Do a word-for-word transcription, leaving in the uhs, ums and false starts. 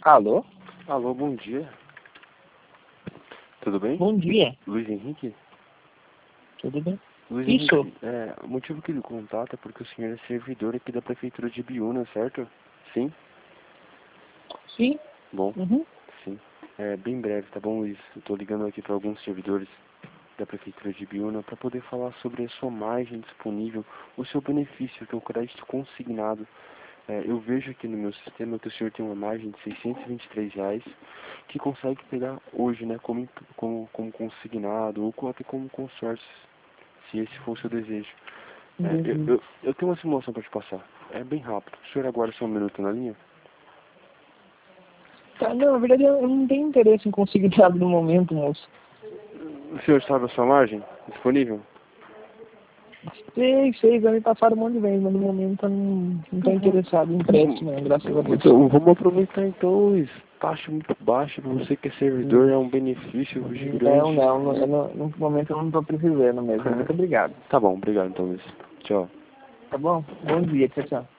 Alô? Alô, bom dia. Tudo bem? Bom dia. Luiz Henrique? Tudo bem? Luiz Isso. Henrique, é, o motivo que ele contata é porque o senhor é servidor aqui da Prefeitura de Ibiúna, certo? Sim? Sim. Bom, Uhum. sim. É, bem breve, tá bom, Luiz? Eu tô ligando aqui para alguns servidores da Prefeitura de Ibiúna para poder falar sobre a sua margem disponível, o seu benefício, que é o crédito consignado. É, eu vejo aqui no meu sistema que o senhor tem uma margem de seiscentos e vinte e três reais que consegue pegar hoje, né, como, como, como consignado ou até como consórcio, se esse for o seu desejo. É, eu, Uhum. eu, eu tenho uma simulação para te passar. É bem rápido. O senhor aguarda só um minuto na linha? Tá, não, na verdade eu não tenho interesse em conseguir nada no momento, moço. O senhor sabe a sua margem disponível? Sei, sei, já me passaram um monte de vezes, mas no momento eu não, não tô interessado em crédito, não, graças a Deus. Então, vamos aproveitar então, Luiz. Taxa muito baixa para você que é servidor, é um benefício gigante. Não, não, não, eu não, no momento eu não tô precisando mesmo. Muito obrigado. Tá bom, obrigado então, Luiz. Tchau. Tá bom? Bom dia, tchau, tchau.